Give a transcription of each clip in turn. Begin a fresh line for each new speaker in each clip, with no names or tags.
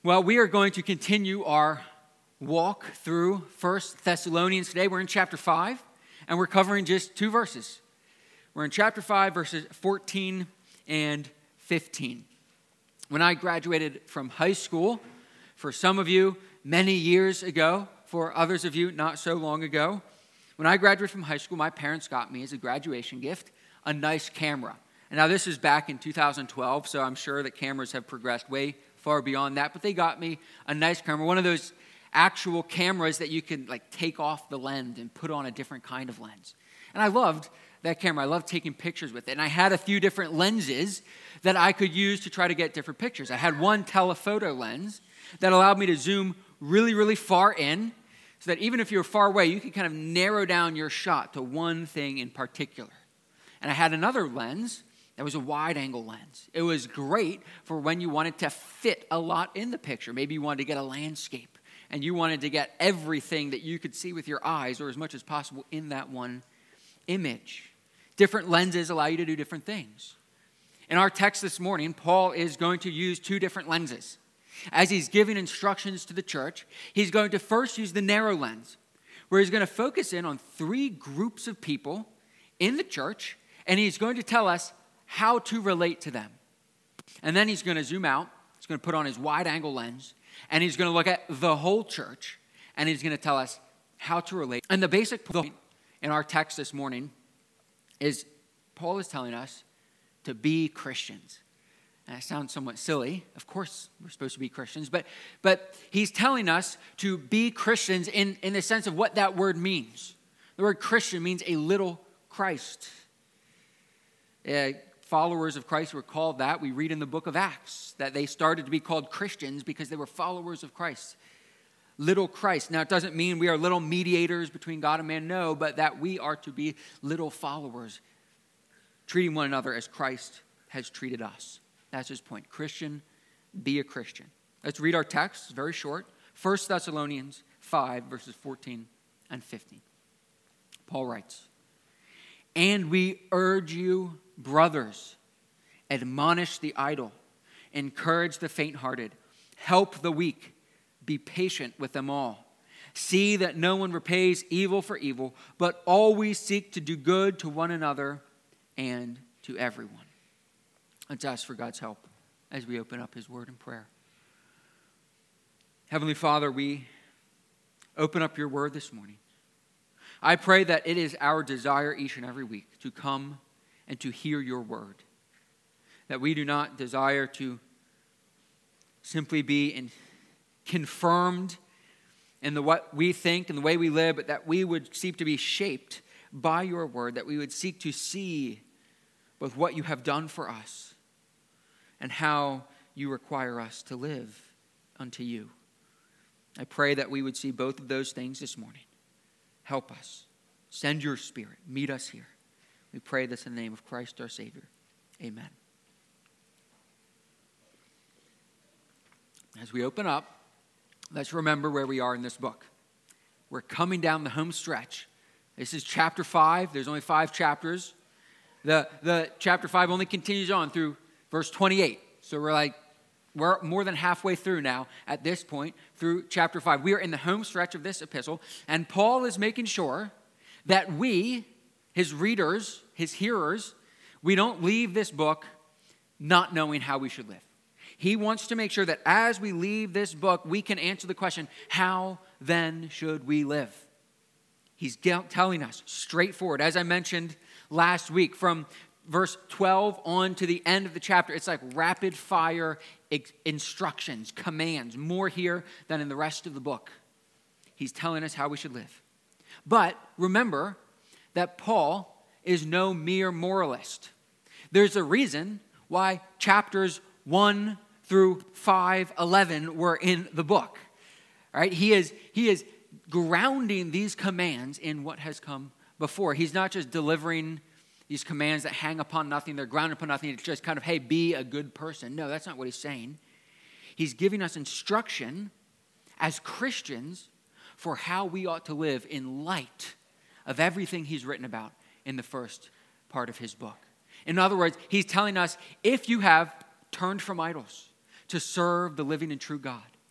Well, we are going to continue our walk through 1 Thessalonians today. We're in chapter 5, and we're covering just 2 verses. We're in chapter 5, verses 14 and 15. When I graduated from high school, for some of you, many years ago, for others of you, not so long ago, when I graduated from high school, my parents got me as a graduation gift a nice camera. And now this is back in 2012, so I'm sure that cameras have progressed way far beyond that, but they got me a nice camera, one of those actual cameras that you can take off the lens and put on a different kind of lens. And I loved that camera. I loved taking pictures with it. And I had a few different lenses that I could use to try to get different pictures. I had one telephoto lens that allowed me to zoom really, really far in, so that even if you were far away, you could kind of narrow down your shot to one thing in particular. And I had another lens that was a wide-angle lens. It was great for when you wanted to fit a lot in the picture. Maybe you wanted to get a landscape, and you wanted to get everything that you could see with your eyes, or as much as possible, in that one image. Different lenses allow you to do different things. In our text this morning, Paul is going to use 2 different lenses. As he's giving instructions to the church, he's going to first use the narrow lens, where he's going to focus in on 3 groups of people in the church, and he's going to tell us how to relate to them. And then he's going to zoom out. He's going to put on his wide-angle lens, and he's going to look at the whole church, and he's going to tell us how to relate. And the basic point in our text this morning is Paul is telling us to be Christians. And that sounds somewhat silly. Of course, we're supposed to be Christians, but he's telling us to be Christians in the sense of what that word means. The word Christian means a little Christ. Followers of Christ were called that. We read in the book of Acts that they started to be called Christians because they were followers of Christ. Little Christ. Now, it doesn't mean we are little mediators between God and man, no, but that we are to be little followers, treating one another as Christ has treated us. That's his point. Christian, be a Christian. Let's read our text. It's very short. 1 Thessalonians 5, verses 14 and 15. Paul writes, "And we urge you, brothers, admonish the idle, encourage the faint-hearted, help the weak, be patient with them all. See that no one repays evil for evil, but always seek to do good to one another and to everyone." Let's ask for God's help as we open up his word in prayer. Heavenly Father, we open up your word this morning. I pray that it is our desire each and every week to come and to hear your word. That we do not desire to simply be confirmed in what we think and the way we live, but that we would seek to be shaped by your word, that we would seek to see both what you have done for us and how you require us to live unto you. I pray that we would see both of those things this morning. Help us. Send your Spirit. Meet us here. We pray this in the name of Christ our Savior. Amen. As we open up, let's remember where we are in this book. We're coming down the home stretch. This is chapter 5. There's only 5 chapters. The chapter 5 only continues on through verse 28. So we're more than halfway through now at this point through chapter 5. We are in the home stretch of this epistle, and Paul is making sure that we, his readers, his hearers, we don't leave this book not knowing how we should live. He wants to make sure that as we leave this book, we can answer the question, how then should we live? He's telling us straightforward. As I mentioned last week, from verse 12 on to the end of the chapter, it's like rapid fire instructions, commands, more here than in the rest of the book. He's telling us how we should live. But remember that Paul is no mere moralist. There's a reason why chapters 1 through 5:11 were in the book. All right? He is grounding these commands in what has come before. He's not just delivering these commands that hang upon nothing. They're grounded upon nothing. It's just kind of, hey, be a good person. No, that's not what he's saying. He's giving us instruction as Christians for how we ought to live in light of everything he's written about in the first part of his book. In other words, he's telling us, if you have turned from idols to serve the living and true God,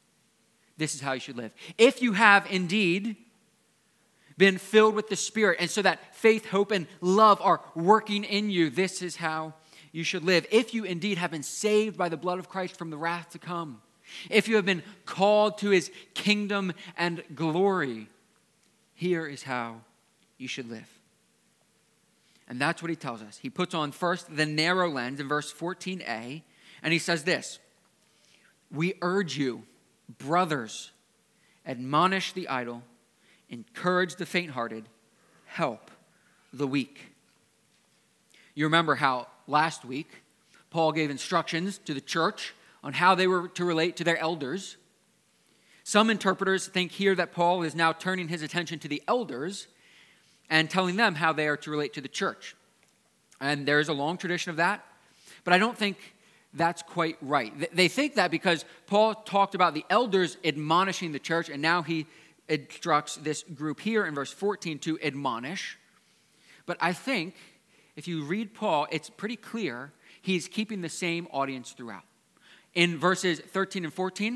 this is how you should live. If you have indeed been filled with the Spirit, and so that faith, hope, and love are working in you, this is how you should live. If you indeed have been saved by the blood of Christ from the wrath to come, if you have been called to his kingdom and glory, here is how you should live. And that's what he tells us. He puts on first the narrow lens in verse 14a, and he says this: we urge you, brothers, admonish the idle, encourage the faint-hearted, help the weak. You remember how last week Paul gave instructions to the church on how they were to relate to their elders. Some interpreters think here that Paul is now turning his attention to the elders and telling them how they are to relate to the church. And there's a long tradition of that, but I don't think that's quite right. They think that because Paul talked about the elders admonishing the church, and now he instructs this group here in verse 14 to admonish. But I think if you read Paul, it's pretty clear he's keeping the same audience throughout. In verses 12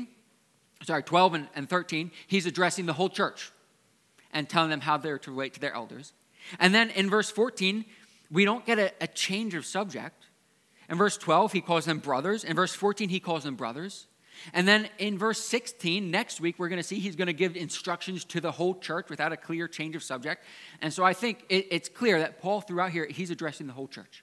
and 13, he's addressing the whole church and telling them how they're to relate to their elders. And then in verse 14, we don't get a change of subject. In verse 12, he calls them brothers. In verse 14, he calls them brothers. And then in verse 16, next week, we're going to see he's going to give instructions to the whole church without a clear change of subject. And so I think it's clear that Paul, throughout here, he's addressing the whole church.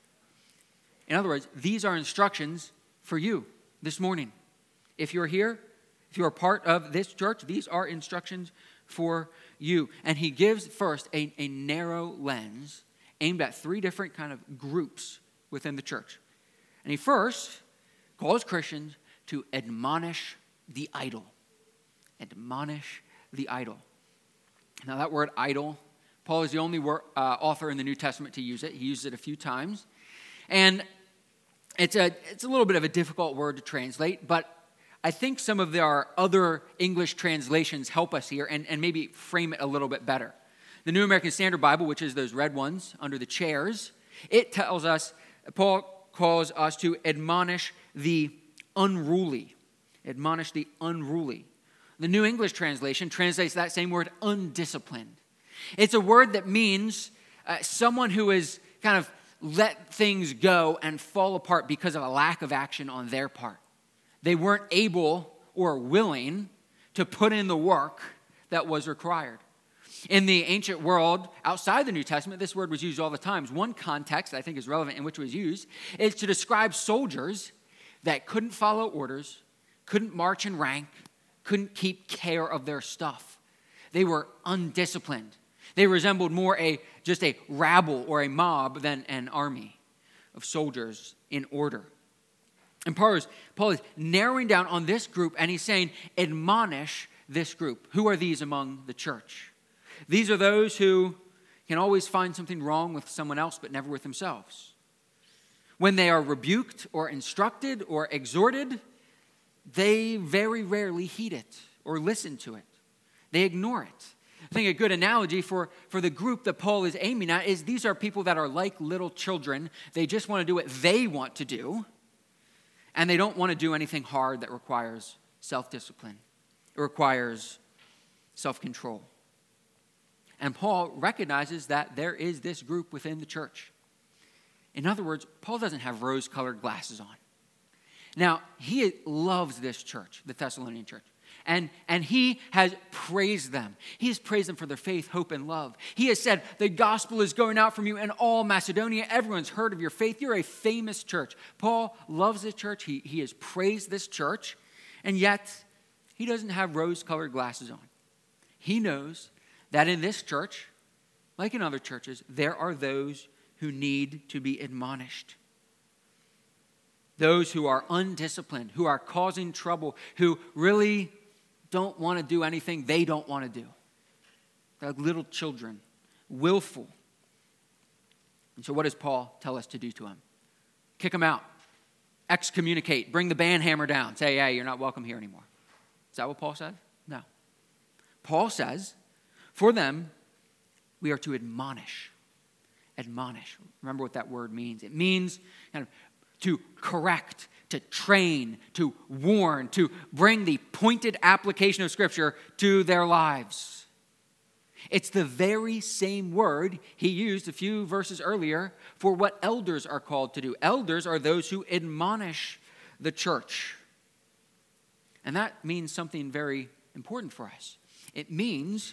In other words, these are instructions for you this morning. If you're here, if you're a part of this church, these are instructions for you. And he gives first a narrow lens aimed at three different kind of groups within the church. And he first calls Christians to admonish the idle. Admonish the idle. Now that word idle, Paul is the only author in the New Testament to use it. He uses it a few times. And it's a little bit of a difficult word to translate, but I think some of our other English translations help us here and maybe frame it a little bit better. The New American Standard Bible, which is those red ones under the chairs, it tells us, Paul calls us to admonish the unruly. Admonish the unruly. The New English translation translates that same word undisciplined. It's a word that means someone who is kind of let things go and fall apart because of a lack of action on their part. They weren't able or willing to put in the work that was required. In the ancient world, outside the New Testament, this word was used all the time. One context I think is relevant in which it was used is to describe soldiers that couldn't follow orders, couldn't march in rank, couldn't keep care of their stuff. They were undisciplined. They resembled more just a rabble or a mob than an army of soldiers in order. And Paul is narrowing down on this group, and he's saying, admonish this group. Who are these among the church? These are those who can always find something wrong with someone else, but never with themselves. When they are rebuked or instructed or exhorted, they very rarely heed it or listen to it. They ignore it. I think a good analogy for the group that Paul is aiming at is these are people that are like little children. They just want to do what they want to do, and they don't want to do anything hard that requires self-discipline. It requires self-control. And Paul recognizes that there is this group within the church. In other words, Paul doesn't have rose-colored glasses on. Now, he loves this church, the Thessalonian church. And he has praised them. He has praised them for their faith, hope, and love. He has said, the gospel is going out from you in all Macedonia. Everyone's heard of your faith. You're a famous church. Paul loves this church. He has praised this church. And yet, he doesn't have rose-colored glasses on. He knows that in this church, like in other churches, there are those who need to be admonished. Those who are undisciplined, who are causing trouble, who really don't want to do anything they don't want to do. They're like little children, willful. And so what does Paul tell us to do to them? Kick them out. Excommunicate. Bring the band hammer down. Say, yeah, you're not welcome here anymore. Is that what Paul said? No. Paul says, for them, we are to admonish. Admonish. Remember what that word means. It means kind of to correct, to train, to warn, to bring the pointed application of Scripture to their lives. It's the very same word he used a few verses earlier for what elders are called to do. Elders are those who admonish the church. And that means something very important for us. It means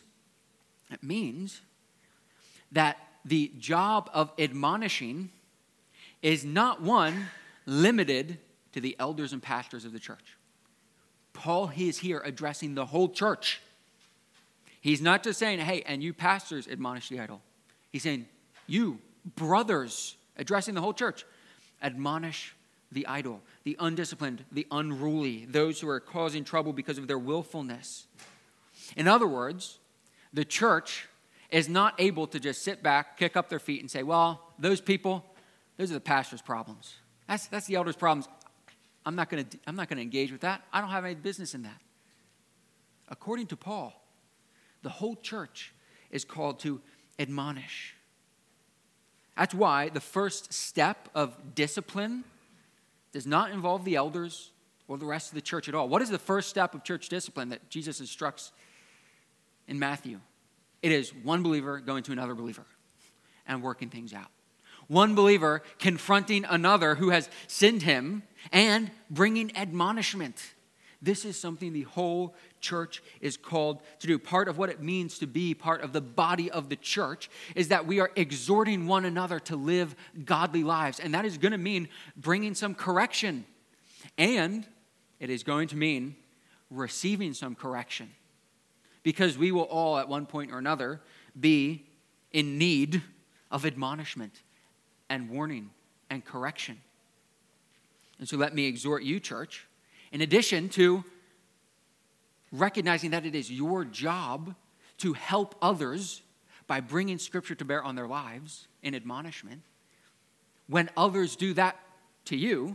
that the job of admonishing is not one limited to the elders and pastors of the church. Paul, he is here addressing the whole church. He's not just saying, hey, and you pastors admonish the idle. He's saying, you brothers, addressing the whole church, admonish the idle, the undisciplined, the unruly, those who are causing trouble because of their willfulness. In other words, the church is not able to just sit back, kick up their feet, and say, well, those people, those are the pastor's problems. That's the elders' problems. I'm not going to engage with that. I don't have any business in that. According to Paul, the whole church is called to admonish. That's why the first step of discipline does not involve the elders or the rest of the church at all. What is the first step of church discipline that Jesus instructs in Matthew? It is one believer going to another believer and working things out. One believer confronting another who has sinned him and bringing admonishment. This is something the whole church is called to do. Part of what it means to be part of the body of the church is that we are exhorting one another to live godly lives. And that is going to mean bringing some correction. And it is going to mean receiving some correction. Because we will all, at one point or another, be in need of admonishment and warning and correction. And so let me exhort you, church, in addition to recognizing that it is your job to help others by bringing Scripture to bear on their lives in admonishment, when others do that to you,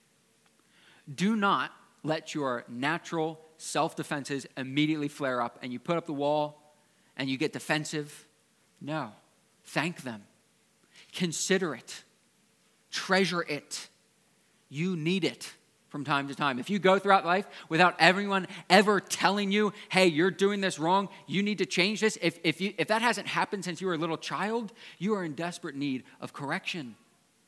do not let your natural self-defenses immediately flare up and you put up the wall and you get defensive. No. Thank them. Consider it. Treasure it. You need it from time to time. If you go throughout life without everyone ever telling you, hey, you're doing this wrong, you need to change this, if that hasn't happened since you were a little child, you are in desperate need of correction.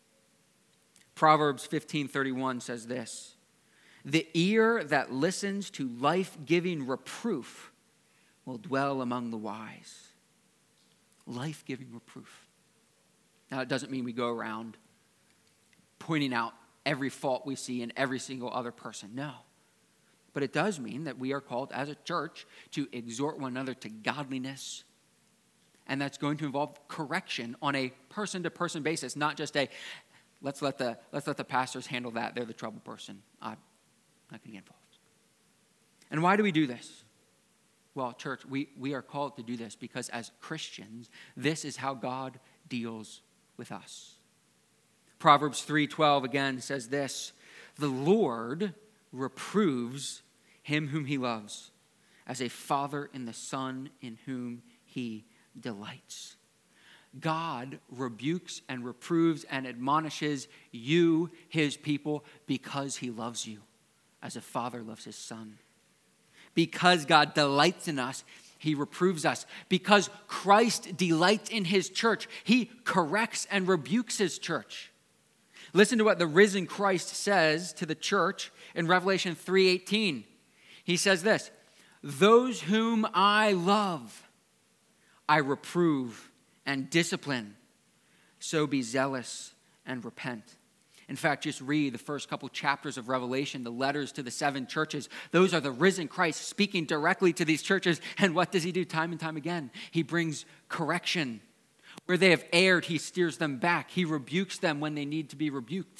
Proverbs 15:31 says this, the ear that listens to life-giving reproof will dwell among the wise. Life-giving reproof. Now, it doesn't mean we go around pointing out every fault we see in every single other person. No. But it does mean that we are called as a church to exhort one another to godliness. And that's going to involve correction on a person-to-person basis, not just a, let's let the pastors handle that. They're the trouble person. I'm not going to get involved. And why do we do this? Well, church, we are called to do this because as Christians, this is how God deals with us. Proverbs 3:12 again says this, the Lord reproves him whom he loves, as a father in the son in whom he delights. God rebukes and reproves and admonishes you, his people, because he loves you, as a father loves his son. Because God delights in us, he reproves us. Because Christ delights in his church, he corrects and rebukes his church. Listen to what the risen Christ says to the church in Revelation 3:18. He says this, those whom I love, I reprove and discipline. So be zealous and repent. In fact, just read the first couple chapters of Revelation, the letters to the 7 churches. Those are the risen Christ speaking directly to these churches. And what does he do time and time again? He brings correction. Where they have erred, he steers them back. He rebukes them when they need to be rebuked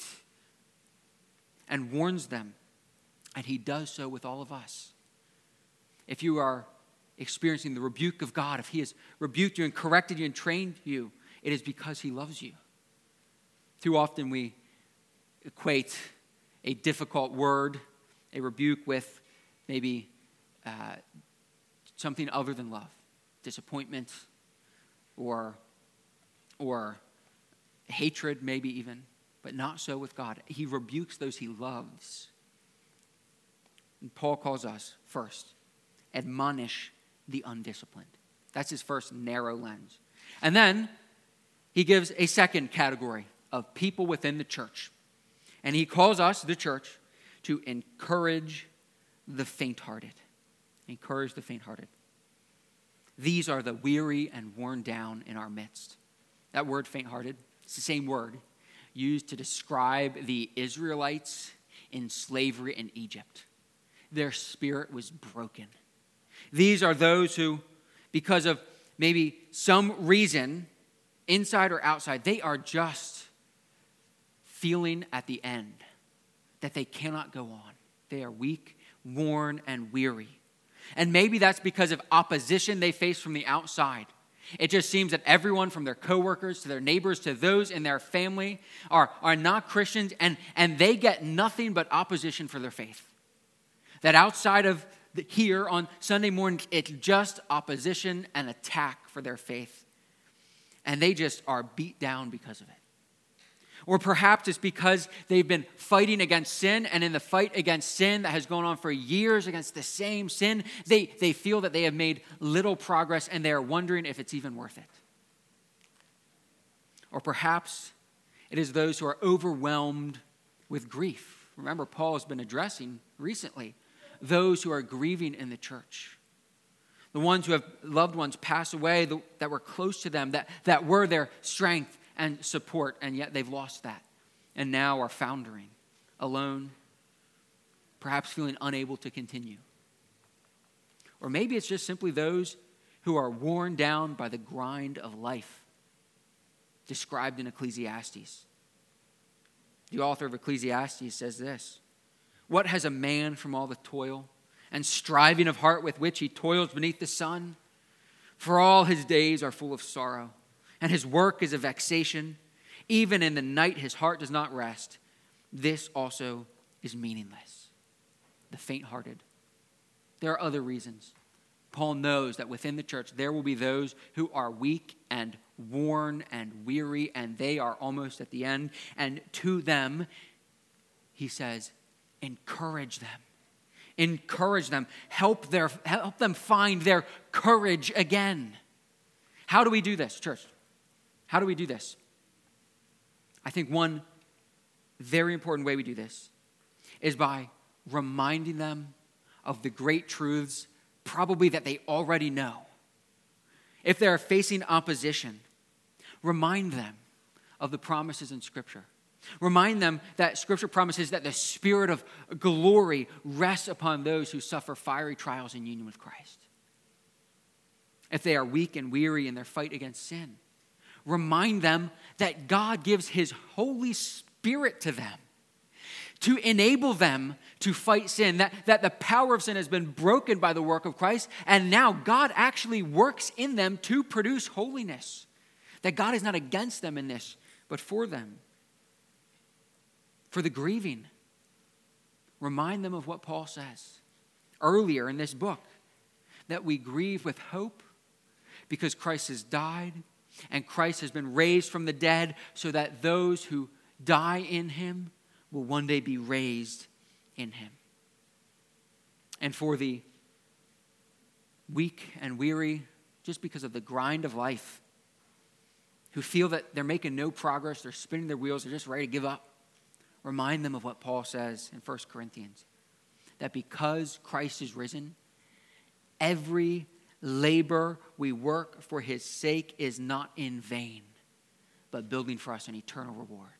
and warns them. And he does so with all of us. If you are experiencing the rebuke of God, if he has rebuked you and corrected you and trained you, it is because he loves you. Too often we equate a difficult word, a rebuke, with maybe something other than love, disappointment, or hatred, maybe even. but not so with God. He rebukes those he loves. And Paul calls us, first, admonish the undisciplined. That's his first narrow lens. And then he gives a second category of people within the church. And he calls us, the church, to encourage the faint-hearted. Encourage the faint-hearted. These are the weary and worn down in our midst. That word faint-hearted, it's the same word used to describe the Israelites in slavery in Egypt. Their spirit was broken. These are those who, because of maybe some reason, inside or outside, they are just feeling at the end that they cannot go on. They are weak, worn, and weary. And maybe that's because of opposition they face from the outside. It just seems that everyone from their coworkers to their neighbors to those in their family are not Christians, and they get nothing but opposition for their faith. That outside of here on Sunday morning, it's just opposition and attack for their faith. And they just are beat down because of it. Or perhaps it's because they've been fighting against sin, and in the fight against sin that has gone on for years against the same sin, they feel that they have made little progress, and they are wondering if it's even worth it. Or perhaps it is those who are overwhelmed with grief. Remember, Paul has been addressing recently those who are grieving in the church. The ones who have loved ones pass away that were close to them, that were their strength and support, and yet they've lost that and now are foundering, alone, perhaps feeling unable to continue. Or maybe it's just simply those who are worn down by the grind of life described in Ecclesiastes. The author of Ecclesiastes says this: "What has a man from all the toil and striving of heart with which he toils beneath the sun? For all his days are full of sorrow, and his work is a vexation. Even in the night his heart does not rest. This also is meaningless." The faint-hearted. There are other reasons. Paul knows that within the church there will be those who are weak and worn and weary, and they are almost at the end. And to them, he says, encourage them. Encourage them. Help them find their courage again. How do we do this, church? How do we do this? I think one very important way we do this is by reminding them of the great truths probably that they already know. If they're facing opposition, remind them of the promises in Scripture. Remind them that Scripture promises that the Spirit of glory rests upon those who suffer fiery trials in union with Christ. If they are weak and weary in their fight against sin, remind them that God gives His Holy Spirit to them to enable them to fight sin, that the power of sin has been broken by the work of Christ, and now God actually works in them to produce holiness. That God is not against them in this, but for them. For the grieving, remind them of what Paul says earlier in this book, that we grieve with hope because Christ has died and Christ has been raised from the dead, so that those who die in Him will one day be raised in Him. And for the weak and weary, just because of the grind of life, who feel that they're making no progress, they're spinning their wheels, they're just ready to give up, remind them of what Paul says in 1 Corinthians, that because Christ is risen, every labor we work for His sake is not in vain, but building for us an eternal reward.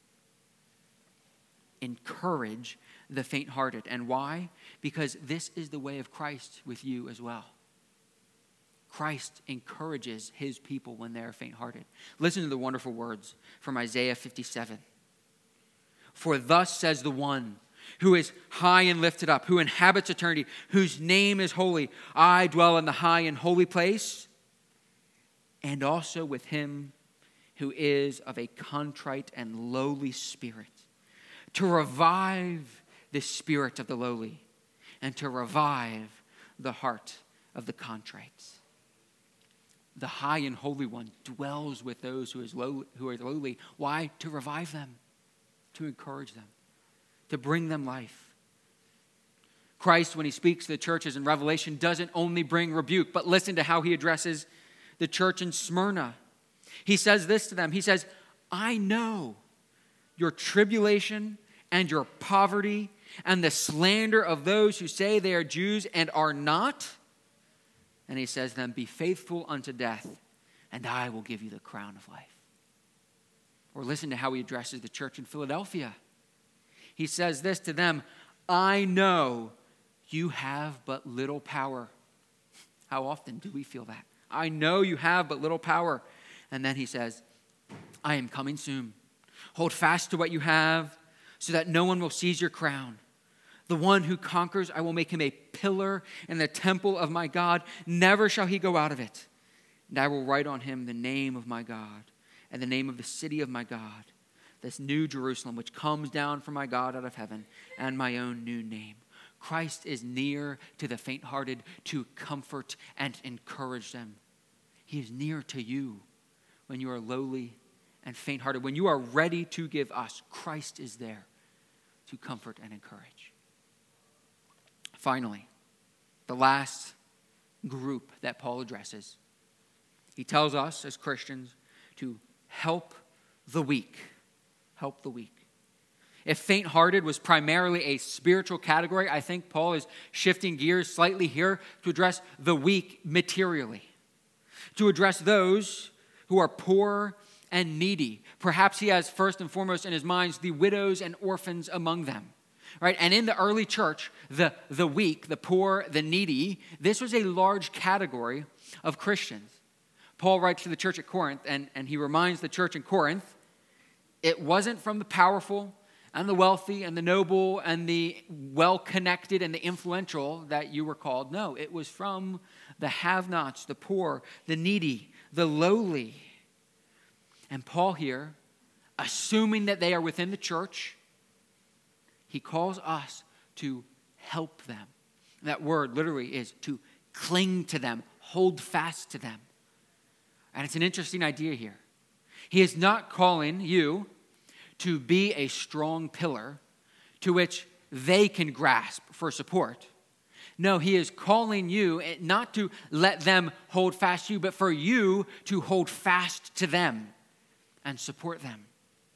Encourage the faint-hearted. And why? Because this is the way of Christ with you as well. Christ encourages His people when they are faint-hearted. Listen to the wonderful words from Isaiah 57. "For thus says the one who is high and lifted up, who inhabits eternity, whose name is holy. I dwell in the high and holy place, and also with him who is of a contrite and lowly spirit, to revive the spirit of the lowly, and to revive the heart of the contrite." The high and holy one dwells with those who are lowly. Why? To revive them. to encourage them, to bring them life. Christ, when he speaks to the churches in Revelation, doesn't only bring rebuke, but listen to how he addresses the church in Smyrna. He says this to them. He says, I know your tribulation and your poverty and the slander of those who say they are Jews and are not. And he says to them, be faithful unto death, and I will give you the crown of life. Or listen to how he addresses the church in Philadelphia. He says this to them, I know you have but little power. How often do we feel that? I know you have but little power. And then he says, I am coming soon. Hold fast to what you have so that no one will seize your crown. The one who conquers, I will make him a pillar in the temple of my God. Never shall he go out of it. And I will write on him the name of my God and the name of the city of my God, this new Jerusalem, which comes down from my God out of heaven, and my own new name. Christ is near to the faint-hearted to comfort and encourage them. He is near to you when you are lowly and faint-hearted. When you are ready to give us, Christ is there to comfort and encourage. Finally, the last group that Paul addresses, he tells us as Christians to help the weak. Help the weak. If faint-hearted was primarily a spiritual category, I think Paul is shifting gears slightly here to address the weak materially, to address those who are poor and needy. Perhaps he has first and foremost in his mind the widows and orphans among them. Right? And in the early church, the weak, the poor, the needy, this was a large category of Christians. Paul writes to the church at Corinth, and he reminds the church in Corinth, it wasn't from the powerful and the wealthy and the noble and the well-connected and the influential that you were called. No, it was from the have-nots, the poor, the needy, the lowly. And Paul here, assuming that they are within the church, he calls us to help them. That word literally is to cling to them, hold fast to them. And it's an interesting idea here. He is not calling you to be a strong pillar to which they can grasp for support. No, he is calling you not to let them hold fast to you, but for you to hold fast to them and support them.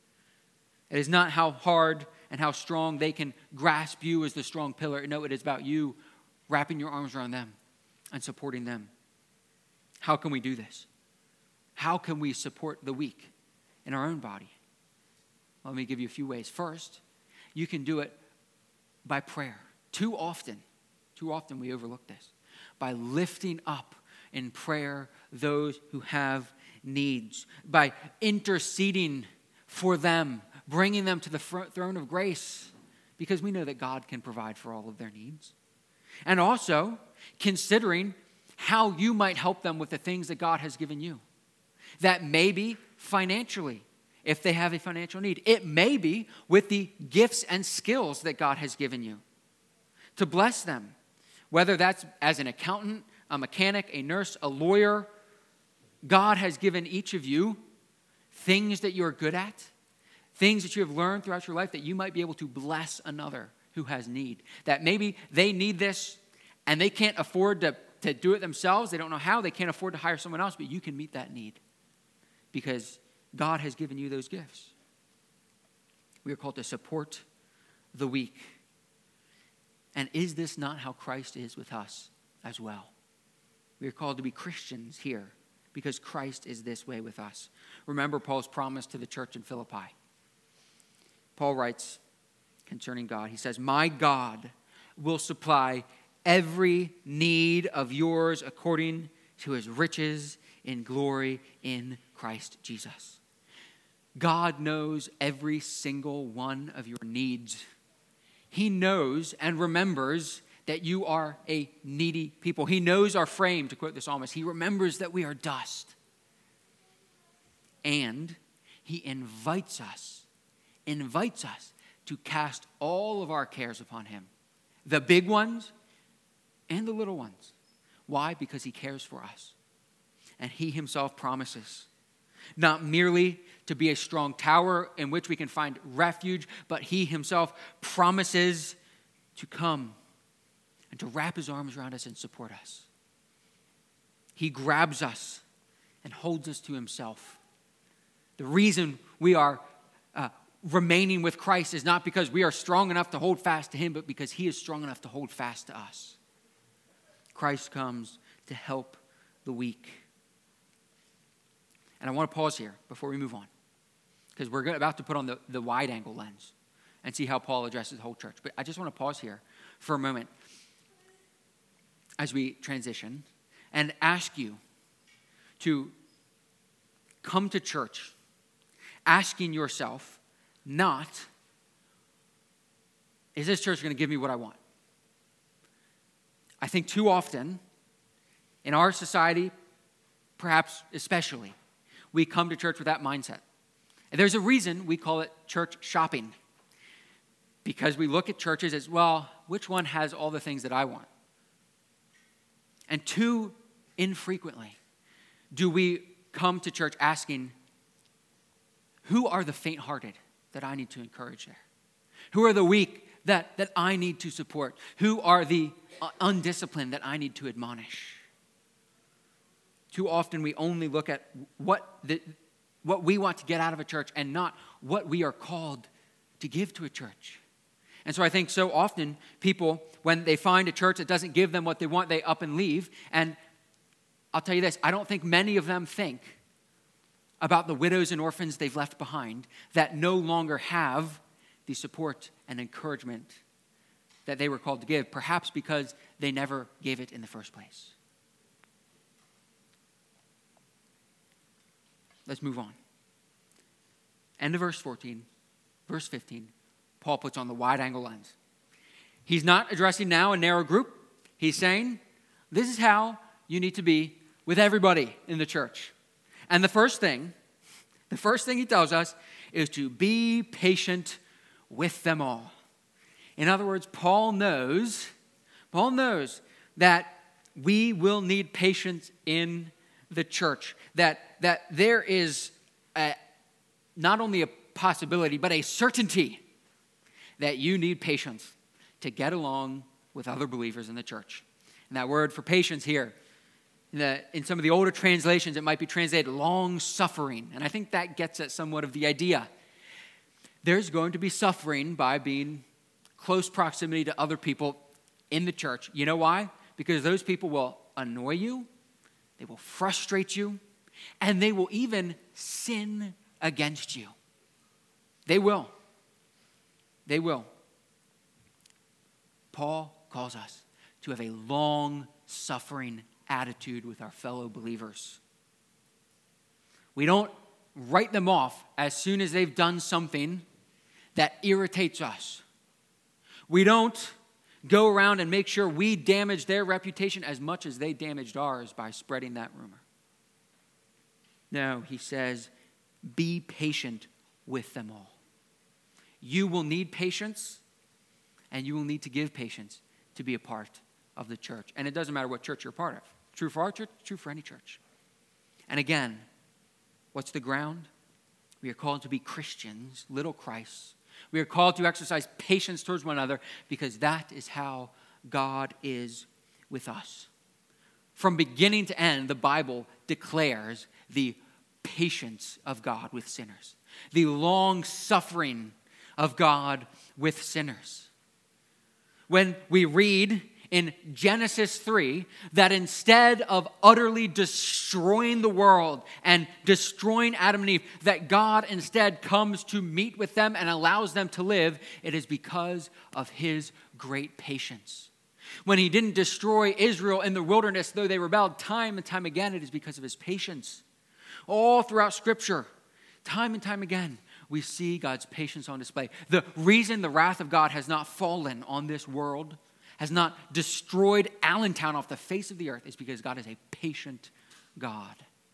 It is not how hard and how strong they can grasp you as the strong pillar. No, it is about you wrapping your arms around them and supporting them. How can we do this? How can we support the weak in our own body? Well, let me give you a few ways. First, you can do it by prayer. Too often we overlook this. By lifting up in prayer those who have needs. By interceding for them, bringing them to the throne of grace, because we know that God can provide for all of their needs. And also considering how you might help them with the things that God has given you. That may be financially, if they have a financial need. It may be with the gifts and skills that God has given you to bless them. Whether that's as an accountant, a mechanic, a nurse, a lawyer, God has given each of you things that you're good at, things that you have learned throughout your life that you might be able to bless another who has need. That maybe they need this and they can't afford to do it themselves. They don't know how. They can't afford to hire someone else, but you can meet that need because God has given you those gifts. We are called to support the weak. And is this not how Christ is with us as well? We are called to be Christians here because Christ is this way with us. Remember Paul's promise to the church in Philippi. Paul writes concerning God, he says, my God will supply every need of yours according to his riches in glory in Christ Jesus. God knows every single one of your needs. He knows and remembers that you are a needy people. He knows our frame, to quote the psalmist. He remembers that we are dust. And he invites us to cast all of our cares upon him. The big ones and the little ones. Why? Because he cares for us. And he himself promises not merely to be a strong tower in which we can find refuge, but he himself promises to come and to wrap his arms around us and support us. He grabs us and holds us to himself. The reason we are remaining with Christ is not because we are strong enough to hold fast to him, but because he is strong enough to hold fast to us. Christ comes to help the weak. And I want to pause here before we move on, because we're about to put on the wide-angle lens and see how Paul addresses the whole church. But I just want to pause here for a moment as we transition and ask you to come to church asking yourself, not, is this church going to give me what I want? I think too often in our society, perhaps especially, we come to church with that mindset. And there's a reason we call it church shopping, because we look at churches as, well, which one has all the things that I want? And too infrequently do we come to church asking, who are the faint-hearted that I need to encourage there? Who are the weak that I need to support? Who are the undisciplined that I need to admonish? Too often we only look at what we want to get out of a church and not what we are called to give to a church. And so I think so often people, when they find a church that doesn't give them what they want, they up and leave. And I'll tell you this, I don't think many of them think about the widows and orphans they've left behind that no longer have the support and encouragement that they were called to give, perhaps because they never gave it in the first place. Let's move on. End of verse 14, verse 15, Paul puts on the wide-angle lens. He's not addressing now a narrow group. He's saying, this is how you need to be with everybody in the church. And the first thing he tells us is to be patient with them all. In other words, Paul knows that we will need patience in the church, that there is not only a possibility, but a certainty that you need patience to get along with other believers in the church. And that word for patience here, in some of the older translations, it might be translated long-suffering. And I think that gets at somewhat of the idea. There's going to be suffering by being close proximity to other people in the church. You know why? Because those people will annoy you, they will frustrate you, and they will even sin against you. They will. They will. Paul calls us to have a long-suffering attitude with our fellow believers. We don't write them off as soon as they've done something that irritates us. We don't go around and make sure we damage their reputation as much as they damaged ours by spreading that rumor. No, he says, be patient with them all. You will need patience, and you will need to give patience to be a part of the church. And it doesn't matter what church you're a part of. True for our church, true for any church. And again, what's the ground? We are called to be Christians, little Christs. We are called to exercise patience towards one another because that is how God is with us. From beginning to end, the Bible declares the patience of God with sinners, the long suffering of God with sinners. When we read in Genesis 3 that instead of utterly destroying the world and destroying Adam and Eve, that God instead comes to meet with them and allows them to live, it is because of his great patience. When he didn't destroy Israel in the wilderness, though they rebelled time and time again, it is because of his patience. All throughout Scripture, time and time again, we see God's patience on display. The reason the wrath of God has not fallen on this world, has not destroyed Allentown off the face of the earth, is because God is a patient God.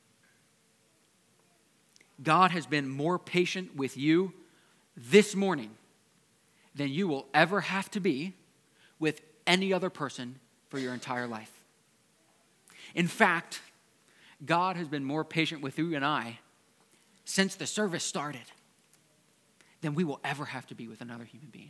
God has been more patient with you this morning than you will ever have to be with any other person for your entire life. In fact, God has been more patient with you and I since the service started than we will ever have to be with another human being.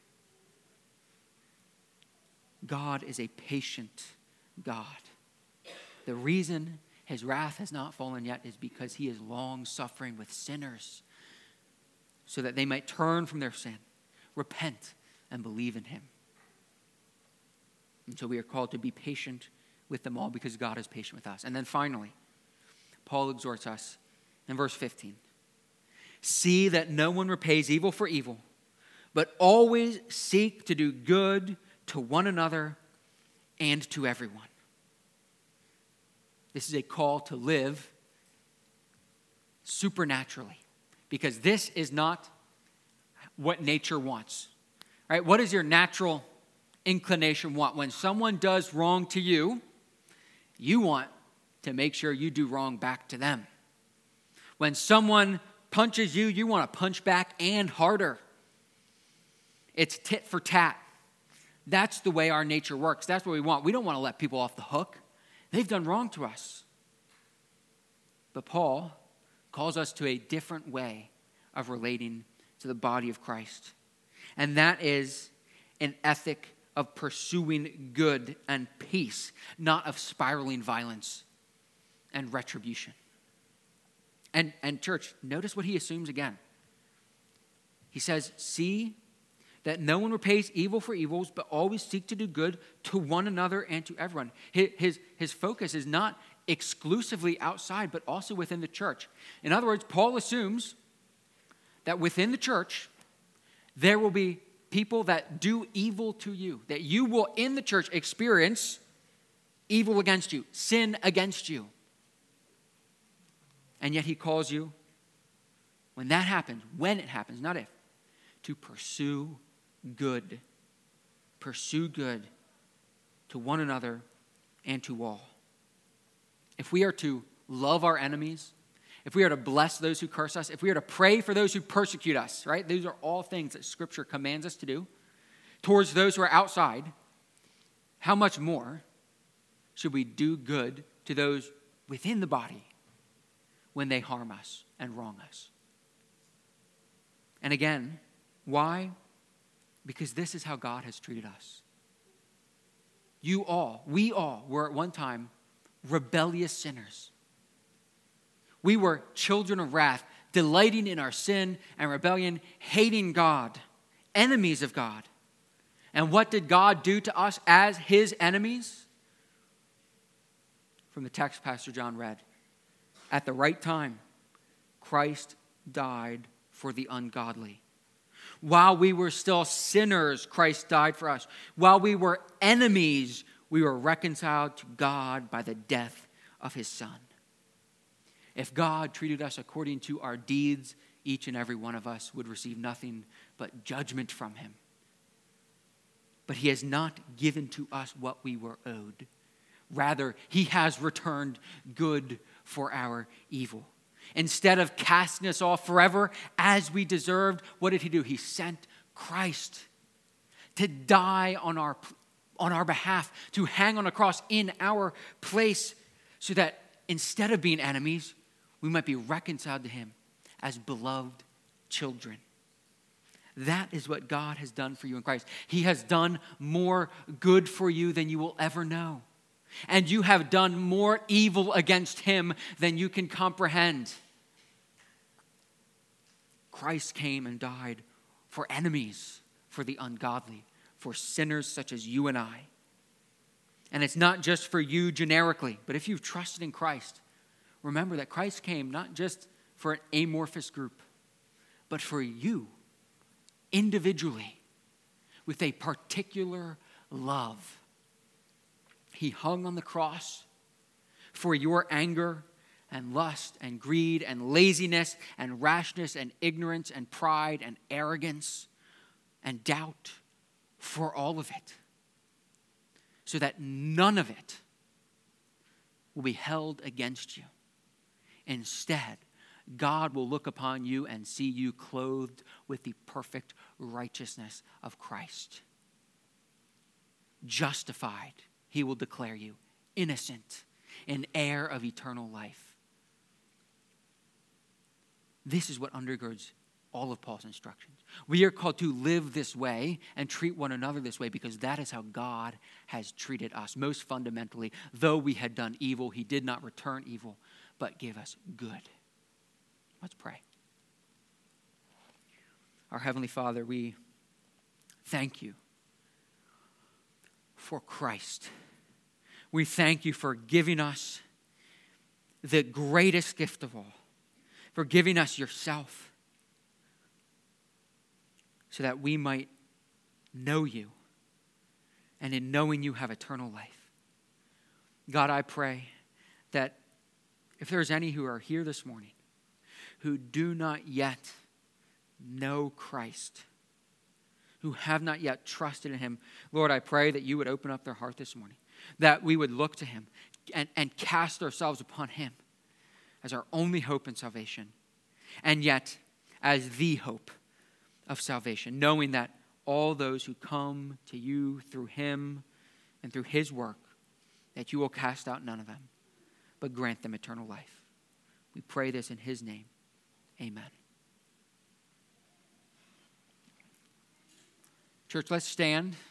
God is a patient God. The reason his wrath has not fallen yet is because he is long suffering with sinners so that they might turn from their sin, repent, and believe in him. And so we are called to be patient with them all because God is patient with us. And then finally, Paul exhorts us in verse 15. See that no one repays evil for evil, but always seek to do good to one another and to everyone. This is a call to live supernaturally, because this is not what nature wants. Right? What does your natural inclination want? When someone does wrong to you, you want to make sure you do wrong back to them. When someone punches you, you want to punch back and harder. It's tit for tat. That's the way our nature works. That's what we want. We don't want to let people off the hook. They've done wrong to us. But Paul calls us to a different way of relating to the body of Christ. And that is an ethic of pursuing good and peace, not of spiraling violence and retribution. And church, notice what he assumes again. He says, see that no one repays evil for evils, but always seek to do good to one another and to everyone. His focus is not exclusively outside, but also within the church. In other words, Paul assumes that within the church, there will be people that do evil to you, that you will in the church experience evil against you, sin against you. And yet he calls you, when that happens, when it happens, not if, to pursue good. Pursue good to one another and to all. If we are to love our enemies, if we are to bless those who curse us, if we are to pray for those who persecute us, right? These are all things that Scripture commands us to do towards those who are outside. How much more should we do good to those within the body when they harm us and wrong us? And again, why? Because this is how God has treated us. We all were at one time rebellious sinners. We were children of wrath, delighting in our sin and rebellion, hating God, enemies of God. And what did God do to us as his enemies? From the text Pastor John read, at the right time, Christ died for the ungodly. While we were still sinners, Christ died for us. While we were enemies, we were reconciled to God by the death of his Son. If God treated us according to our deeds, each and every one of us would receive nothing but judgment from him. But he has not given to us what we were owed. Rather, he has returned good for our evil. Instead of casting us off forever as we deserved, what did he do? He sent Christ to die on our behalf, to hang on a cross in our place, so that instead of being enemies, we might be reconciled to him as beloved children. That is what God has done for you in Christ. He has done more good for you than you will ever know. And you have done more evil against him than you can comprehend. Christ came and died for enemies, for the ungodly, for sinners such as you and I. And it's not just for you generically, but if you've trusted in Christ, remember that Christ came not just for an amorphous group, but for you individually with a particular love. He hung on the cross for your anger and lust and greed and laziness and rashness and ignorance and pride and arrogance and doubt, for all of it, so that none of it will be held against you. Instead, God will look upon you and see you clothed with the perfect righteousness of Christ. Justified, he will declare you innocent, an heir of eternal life. This is what undergirds all of Paul's instructions. We are called to live this way and treat one another this way because that is how God has treated us. Most fundamentally, though we had done evil, he did not return evil, but gave us good. Let's pray. Our Heavenly Father, we thank you for Christ. We thank you for giving us the greatest gift of all, for giving us yourself, so that we might know you, and in knowing you have eternal life. God, I pray that if there's any who are here this morning who do not yet know Christ, who have not yet trusted in him, Lord, I pray that you would open up their heart this morning, that we would look to him and cast ourselves upon him as our only hope in salvation, and yet as the hope of salvation, knowing that all those who come to you through him and through his work, that you will cast out none of them, but grant them eternal life. We pray this in his name. Amen. Church, let's stand.